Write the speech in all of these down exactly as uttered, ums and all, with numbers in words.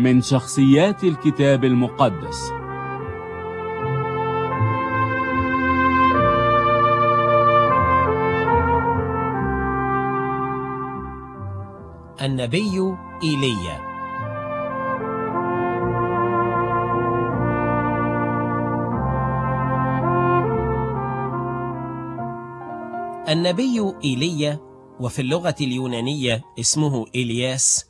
من شخصيات الكتاب المقدس. النبي إيليا. النبي إيليا، وفي اللغة اليونانية اسمه إلياس،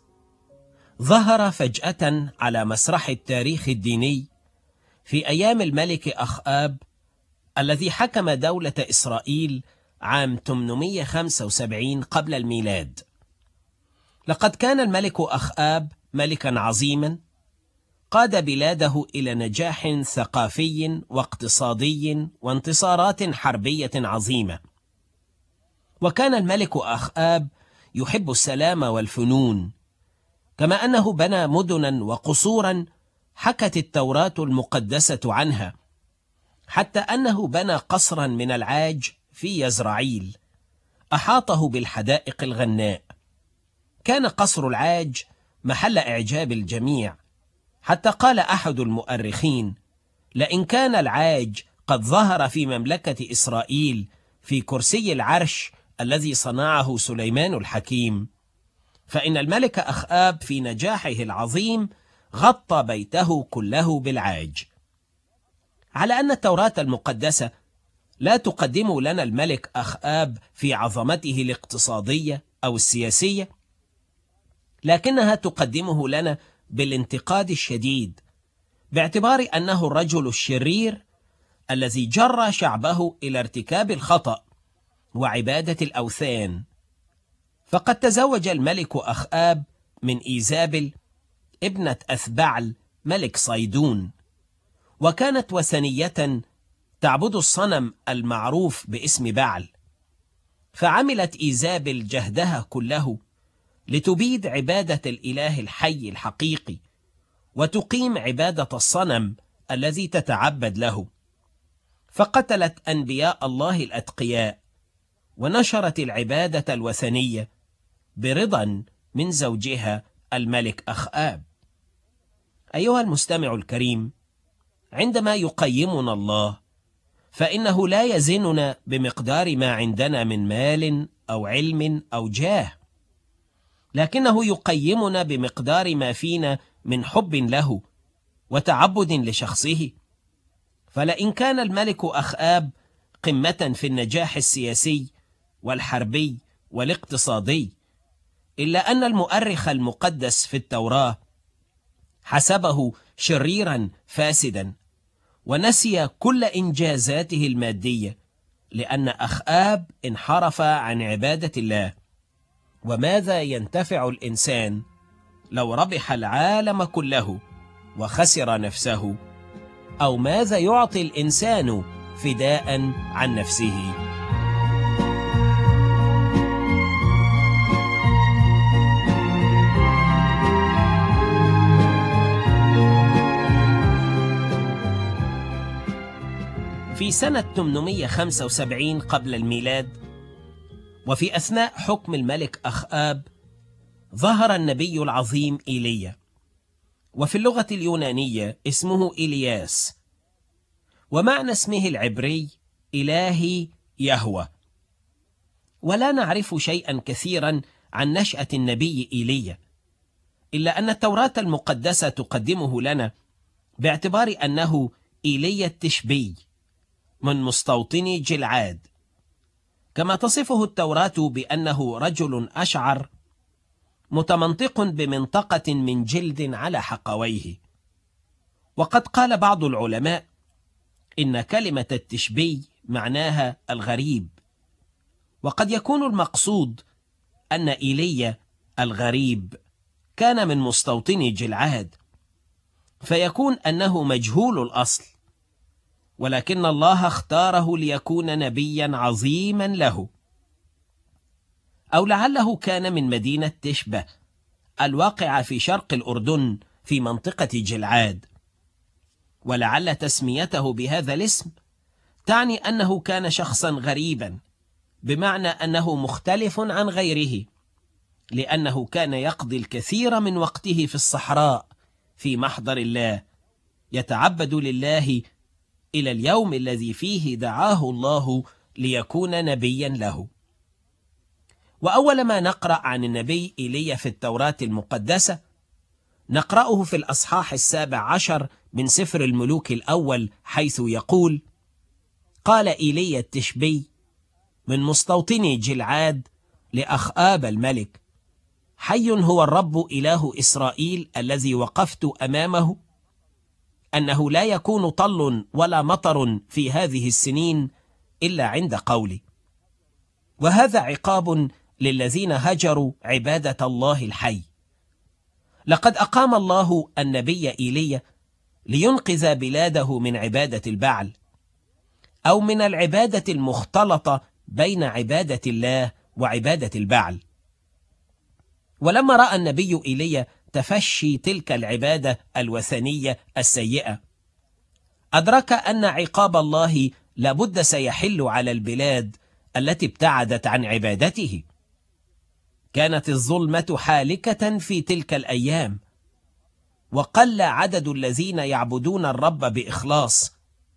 ظهر فجأة على مسرح التاريخ الديني في أيام الملك أخآب الذي حكم دولة إسرائيل عام ثمانمائة وخمسة وسبعين قبل الميلاد. لقد كان الملك أخآب ملكا عظيما قاد بلاده إلى نجاح ثقافي واقتصادي وانتصارات حربية عظيمة. وكان الملك أخآب يحب السلام والفنون، كما أنه بنى مدنا وقصورا حكت التوراة المقدسة عنها، حتى أنه بنى قصرا من العاج في يزرعيل أحاطه بالحدائق الغناء. كان قصر العاج محل إعجاب الجميع، حتى قال أحد المؤرخين: لئن كان العاج قد ظهر في مملكة إسرائيل في كرسي العرش الذي صنعه سليمان الحكيم، فإن الملك أخآب في نجاحه العظيم غطى بيته كله بالعاج. على أن التوراة المقدسة لا تقدم لنا الملك أخآب في عظمته الاقتصادية أو السياسية، لكنها تقدمه لنا بالانتقاد الشديد، باعتبار أنه الرجل الشرير الذي جرى شعبه إلى ارتكاب الخطأ وعبادة الأوثان. فقد تزوج الملك أخآب من إيزابل ابنة أثبعل ملك صيدون، وكانت وثنية تعبد الصنم المعروف باسم بعل. فعملت إيزابل جهدها كله لتبيد عبادة الإله الحي الحقيقي وتقيم عبادة الصنم الذي تتعبد له، فقتلت أنبياء الله الأتقياء ونشرت العبادة الوثنية برضا من زوجها الملك أخآب. أيها المستمع الكريم، عندما يقيمنا الله فإنه لا يزننا بمقدار ما عندنا من مال أو علم أو جاه، لكنه يقيمنا بمقدار ما فينا من حب له وتعبد لشخصه. فلئن كان الملك أخآب قمة في النجاح السياسي والحربي والاقتصادي، إلا أن المؤرخ المقدس في التوراة حسبه شريرا فاسدا ونسي كل إنجازاته المادية، لأن أخآب انحرف عن عبادة الله. وماذا ينتفع الإنسان لو ربح العالم كله وخسر نفسه؟ أو ماذا يعطي الإنسان فداء عن نفسه؟ في سنة ثمانمائة وخمسة وسبعين قبل الميلاد، وفي أثناء حكم الملك أخآب، ظهر النبي العظيم إيليا، وفي اللغة اليونانية اسمه إلياس، ومعنى اسمه العبري إلهي يهوه. ولا نعرف شيئا كثيرا عن نشأة النبي إيليا، إلا أن التوراة المقدسة تقدمه لنا باعتبار أنه إيليا التشبي من مستوطني جلعاد، كما تصفه التوراة بأنه رجل أشعر متمنطق بمنطقة من جلد على حقويه. وقد قال بعض العلماء إن كلمة التشبي معناها الغريب، وقد يكون المقصود أن إيليا الغريب كان من مستوطني جلعاد، فيكون أنه مجهول الأصل، ولكن الله اختاره ليكون نبيا عظيما له. أو لعله كان من مدينة تشبه الواقعة في شرق الأردن في منطقة جلعاد، ولعل تسميته بهذا الاسم تعني أنه كان شخصا غريبا، بمعنى أنه مختلف عن غيره، لأنه كان يقضي الكثير من وقته في الصحراء في محضر الله يتعبد لله إلى اليوم الذي فيه دعاه الله ليكون نبيا له. وأول ما نقرأ عن النبي إيليا في التوراة المقدسة نقرأه في الأصحاح السابع عشر من سفر الملوك الأول، حيث يقول: قال إيليا التشبي من مستوطني جلعاد لأخآب الملك: حي هو الرب إله إسرائيل الذي وقفت أمامه، أنه لا يكون طل ولا مطر في هذه السنين إلا عند قولي. وهذا عقاب للذين هجروا عبادة الله الحي. لقد أقام الله النبي إيليا لينقذ بلاده من عبادة البعل، أو من العبادة المختلطة بين عبادة الله وعبادة البعل. ولما رأى النبي إيليا تفشي تلك العبادة الوثنية السيئة، أدرك أن عقاب الله لابد سيحل على البلاد التي ابتعدت عن عبادته. كانت الظلمة حالكة في تلك الأيام، وقل عدد الذين يعبدون الرب بإخلاص،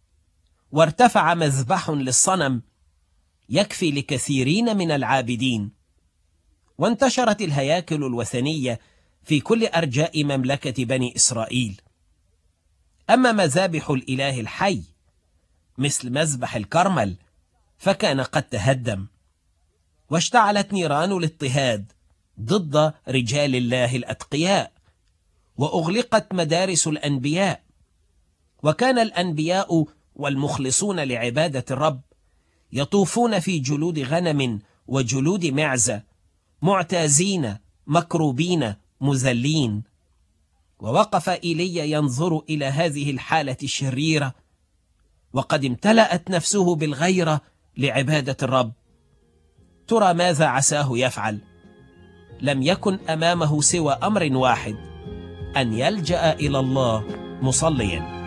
وارتفع مذبح للصنم يكفي لكثيرين من العابدين، وانتشرت الهياكل الوثنية في كل أرجاء مملكة بني إسرائيل. أما مذابح الإله الحي مثل مذبح الكرمل فكان قد تهدم، واشتعلت نيران الاضطهاد ضد رجال الله الأتقياء، وأغلقت مدارس الأنبياء، وكان الأنبياء والمخلصون لعبادة الرب يطوفون في جلود غنم وجلود معزة، معتازين مكروبين مذلين. ووقف إيليا ينظر إلى هذه الحالة الشريرة، وقد امتلأت نفسه بالغيرة لعبادة الرب. ترى ماذا عساه يفعل؟ لم يكن أمامه سوى أمر واحد: أن يلجأ إلى الله مصليا.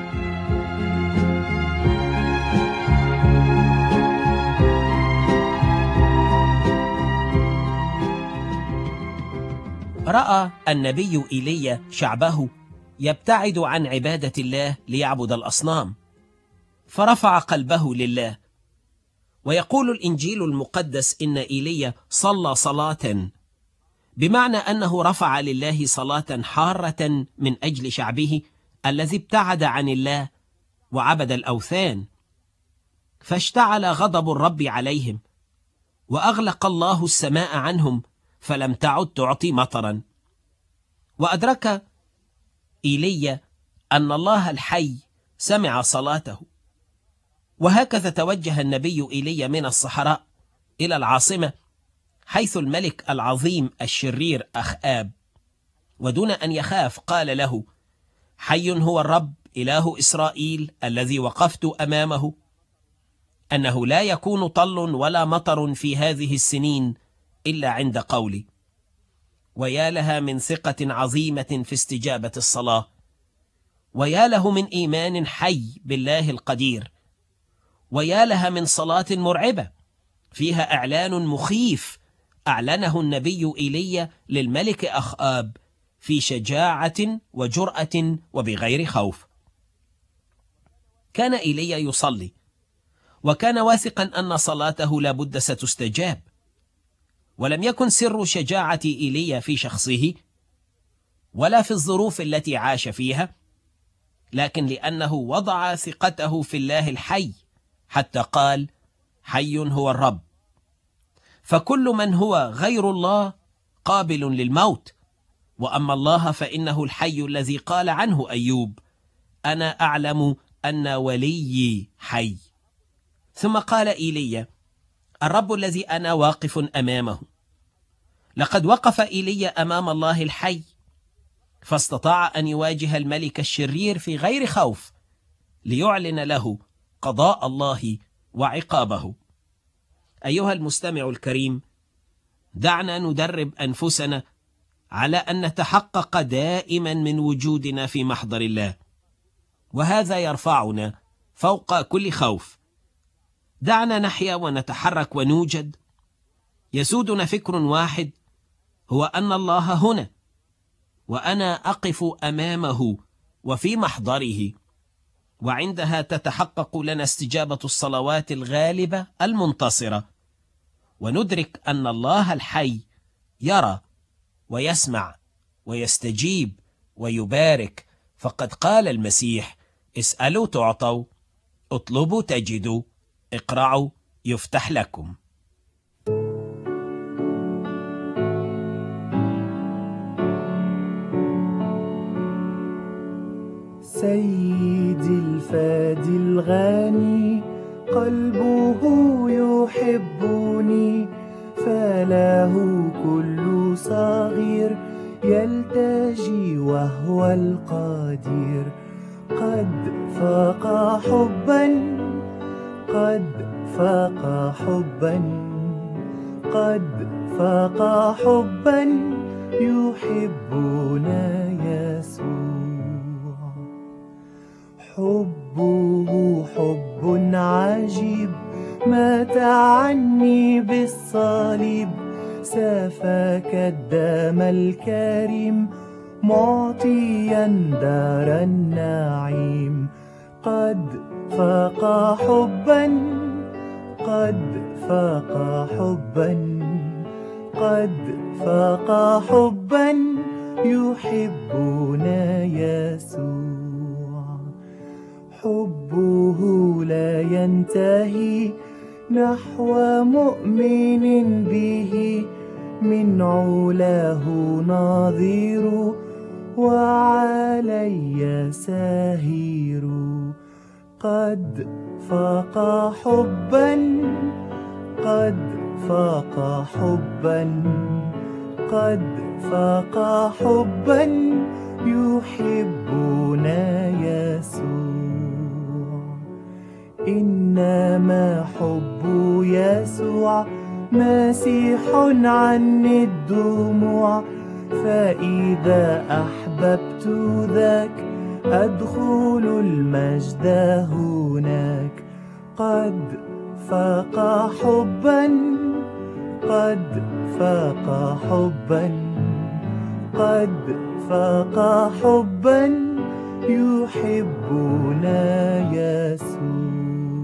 رأى النبي إيليا شعبه يبتعد عن عبادة الله ليعبد الأصنام، فرفع قلبه لله. ويقول الإنجيل المقدس إن إيليا صلى صلاة، بمعنى أنه رفع لله صلاة حارة من أجل شعبه الذي ابتعد عن الله وعبد الأوثان، فاشتعل غضب الرب عليهم، وأغلق الله السماء عنهم فلم تعد تعطي مطرا. وأدرك إيليا أن الله الحي سمع صلاته. وهكذا توجه النبي إيليا من الصحراء إلى العاصمة، حيث الملك العظيم الشرير أخآب، ودون أن يخاف قال له: حي هو الرب إله إسرائيل الذي وقفت أمامه، أنه لا يكون طل ولا مطر في هذه السنين إلا عند قولي. ويا لها من ثقة عظيمة في استجابة الصلاة، ويا له من إيمان حي بالله القدير، ويا لها من صلاة مرعبة فيها إعلان مخيف أعلنه النبي إيليا للملك أخآب في شجاعة وجرأة وبغير خوف. كان إيليا يصلي، وكان واثقا أن صلاته لابد ستستجاب. ولم يكن سر شجاعة إيليا في شخصه ولا في الظروف التي عاش فيها، لكن لأنه وضع ثقته في الله الحي، حتى قال: حي هو الرب. فكل من هو غير الله قابل للموت، وأما الله فإنه الحي الذي قال عنه أيوب: أنا أعلم أن وليي حي. ثم قال إيليا: الرب الذي أنا واقف أمامه. لقد وقف إيليا أمام الله الحي، فاستطاع أن يواجه الملك الشرير في غير خوف، ليعلن له قضاء الله وعقابه. أيها المستمع الكريم، دعنا ندرب أنفسنا على أن نتحقق دائما من وجودنا في محضر الله، وهذا يرفعنا فوق كل خوف. دعنا نحيا ونتحرك ونوجد. يسودنا فكر واحد، هو أن الله هنا، وأنا أقف أمامه وفي محضره، وعندها تتحقق لنا استجابة الصلوات الغالبة المنتصرة، وندرك أن الله الحي يرى ويسمع ويستجيب ويبارك. فقد قال المسيح: اسألوا تعطوا، اطلبوا تجدوا، اقرعوا يفتح لكم. سيدي الفادي الغني قلبه يحبني، فله كل صغير يلتجي وهو القدير. قد فاق حبا، قد فاق حبا، قد فاق حبا يحبنا يسوع. حبه حب عجيب، مات عني بالصليب، سفك الدم الكريم معطيا دار النعيم. قد فاق حبا، قد فاق حبا، قد فاق حبا يحبنا يسوع. حبه لا ينتهي نحو مؤمن به، من علاه نظير وعلي سهير. قد فاق حبا، قد فاق حبا، قد فاق حبا يحبنا يسوع. إنما حب يسوع مسيح عني الدموع، فإذا أحببت ذاك أدخل المجد هناك. قد فاق حبا، قد فاق حبا، قد فاق حبا يحبنا يسوع.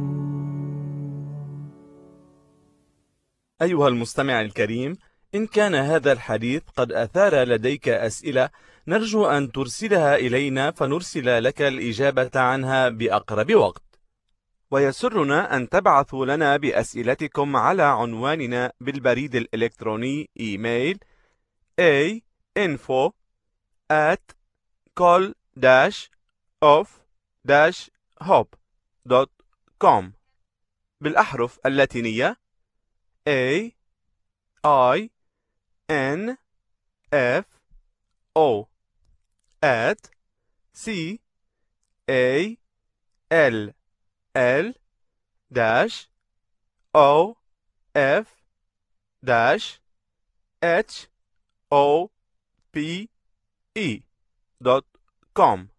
أيها المستمع الكريم، إن كان هذا الحديث قد أثار لديك أسئلة، نرجو أن ترسلها إلينا فنرسل لك الإجابة عنها بأقرب وقت. ويسرنا أن تبعثوا لنا بأسئلتكم على عنواننا بالبريد الإلكتروني إيميل a info at col dash of dash hope dot com بالأحرف اللاتينية A I N F O at C A L L dash O F dash H O P E dot com.